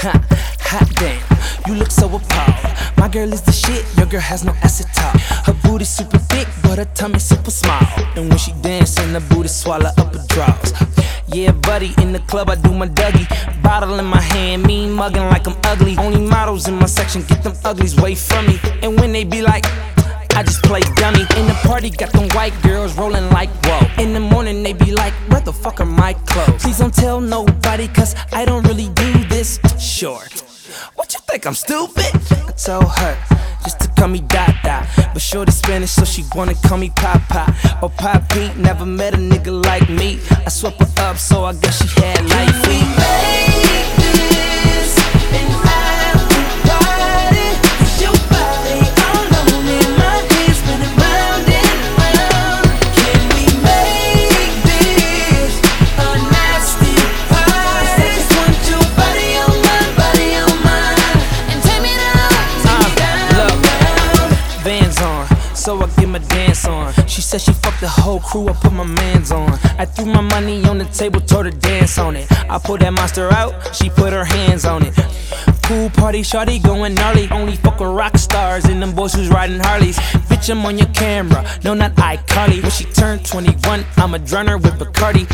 Hot damn, you look so appalled. My girl is the shit, your girl has no ass at all. Her booty super thick, but her tummy super small. And when she dancing, the booty swallow up her drawers. Yeah, buddy, in the club I do my Dougie. Bottle in my hand, mean mugging like I'm ugly. Only models in my section, get them uglies away from me. And when they be like, I just play dummy. In the party, got them white girls rolling like whoa. In the morning, they be like, where the fuck are my clothes? Please don't tell nobody, cause I don't really do this. Sure. What you think, I'm stupid? I told her, just to call me Dada. But shorty Spanish, so she wanna call me Papa. Or Papi, never met a nigga like me. I swept her up, so I guess she had like me. Make this and have to party. It's your body all on in my head, spinning round and round. Can we make this a nasty party? I just want your body on mine, and take me down, Vans on, so I get my dance on. She said she fucked the whole crew, I put my mans on. I threw my money on the table, told her dance on it. I pulled that monster out, she put her hands on it. Pool party, shawty going gnarly. Only fuck with rock stars and them boys who's riding Harleys. Bitch, I'm on your camera, no not iCarly. When she turned 21, I'ma drown her with Bacardi.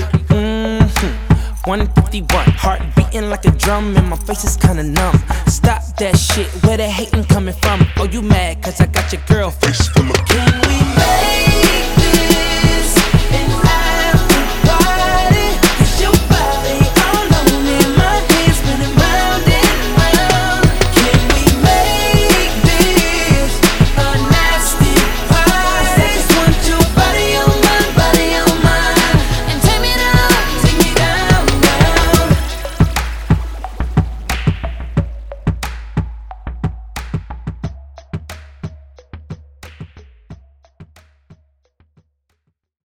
151, heart beating like a drum, and my face is kinda numb. Stop that shit, where the hating coming from? Oh, you mad cause I got your girl face full of. Can we make